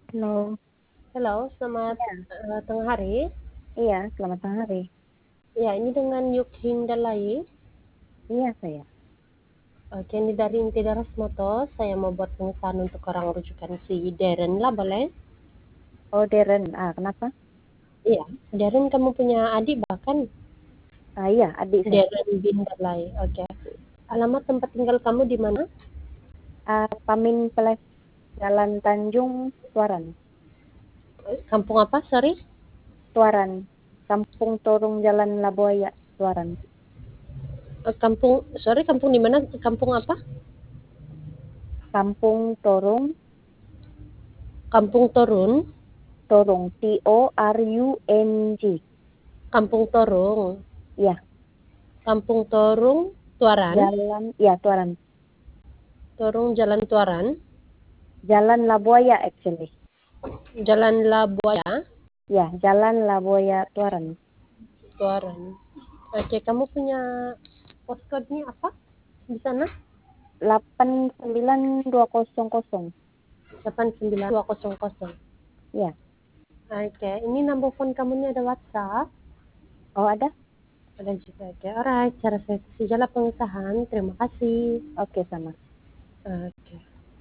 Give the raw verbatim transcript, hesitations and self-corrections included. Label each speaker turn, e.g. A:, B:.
A: Halo.
B: Halo, selamat,
A: Iya.
B: eee, tengah hari.
A: Iya, selamat tengah hari.
B: Ya, ini dengan Yukhin Dalai.
A: Iya, saya.
B: Oke, ini dari Inti Daras Moto. Saya mau buat pengesahan untuk orang rujukan si Darren lah, boleh?
A: Oh, Darren. Ah, kenapa?
B: Iya, Darren kamu punya adik bahkan?
A: Ah, iya, adik saya.
B: Darren bin Dalai. Oke. Alamat tempat tinggal kamu di mana?
A: Ah, Pamin Peles, Jalan Tanjung, Tuaran.
B: Kampung apa? Sorry.
A: Tuaran. Kampung Torung Jalan Labuaya, Tuaran.
B: Eh, Kampung, sorry, kampung di mana? Kampung apa?
A: Kampung Torung,
B: Kampung Torun.
A: Torung, T O R U N G.
B: Kampung Torung.
A: Iya,
B: Kampung Torung, Tuaran.
A: Jalan, iya, Tuaran.
B: Torung Jalan Tuaran.
A: Jalan Labuaya, actually.
B: Jalan Labuaya,
A: Ya, Jalan Labuaya, Tuaran.
B: Tuaran. Oke, kamu punya postcode-nya apa di sana?
A: delapan sembilan dua nol nol.
B: delapan sembilan dua nol nol.
A: Ya.
B: Oke, ini nomor phone kamu ini ada WhatsApp?
A: Oh, ada?
B: Ada juga. Oke, alright. Cara saya sejala pengusahaan. Terima kasih.
A: Oke, sama.
B: Oke.